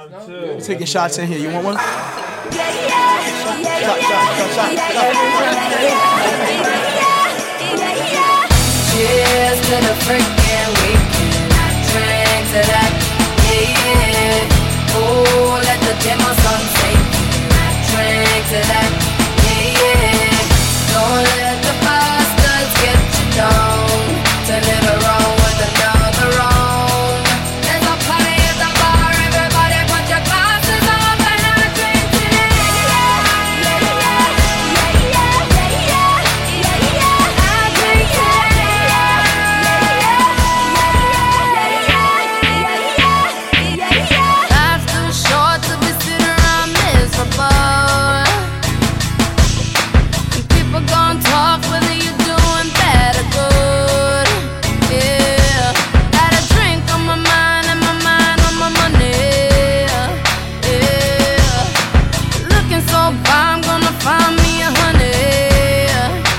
Taking shots in here. You want one? Shot. Cheers to the freaking weekend. Drink to that, yeah. Oh, let the demo song take it. Drink to that, yeah. Don't let the bastards get you down. Turn it around with another round. There's a party at the bar. Everybody put your glasses up and I drink to that. Life's too short to be sitting around miserable. And people gon' talk whether you're doing bad or good. Yeah, got a drink on my mind and my mind on my money. Yeah, looking so far, I'm gonna find me a honey.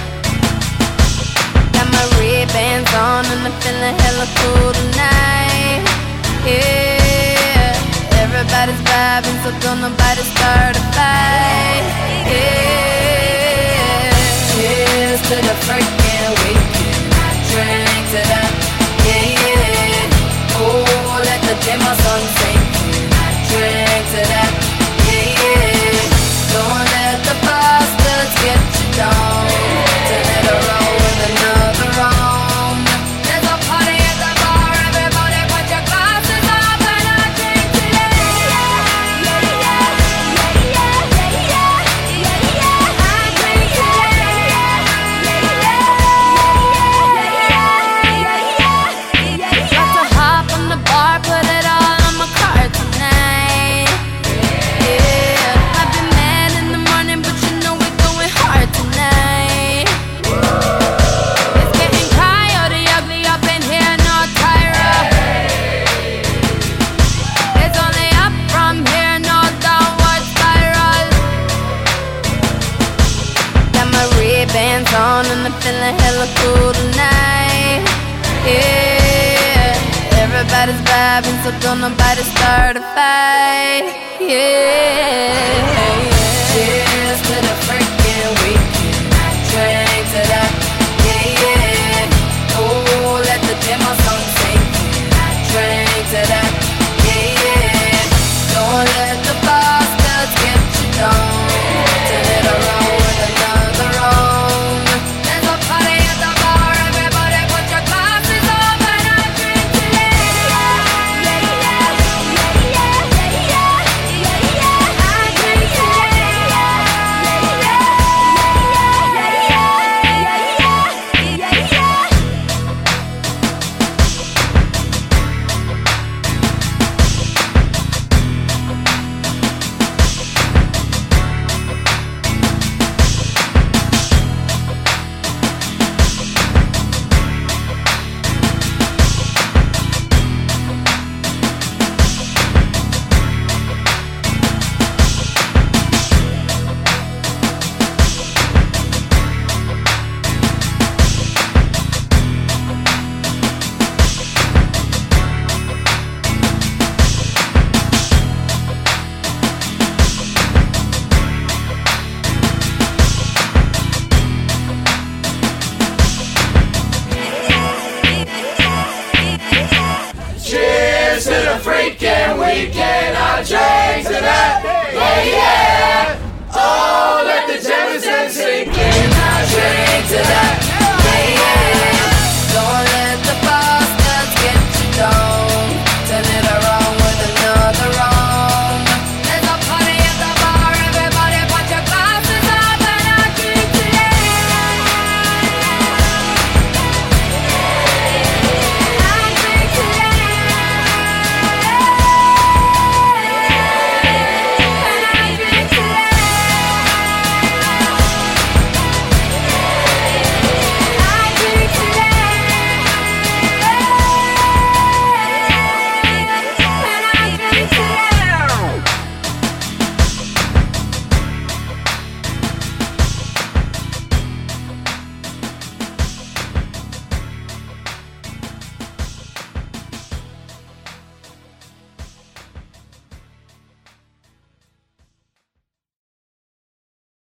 Got my Ray-Bans on and I'm feeling hella cool tonight. Yeah, everybody's vibing, so don't nobody start a fight. Yeah, cheers to the freaking weekend. Drink to that, yeah. Oh, let the demo song take it. Drink to that, yeah. Don't let the bastards get you down. Turn it around with another round. There's a party at the bar. Everybody put your glasses up and I drink to that. Got to hop on the bar, put it all on my card tonight. Yeah, I've been mad in the morning, but you know we're going hard tonight. It's getting coyote ugly up in here, no Tyra. It's only up from here, no downward spiral. Got my Ray-Bans on and I'm feeling hella cool tonight. Yeah, everybody's vibing, so don't nobody start a fight. Yeah.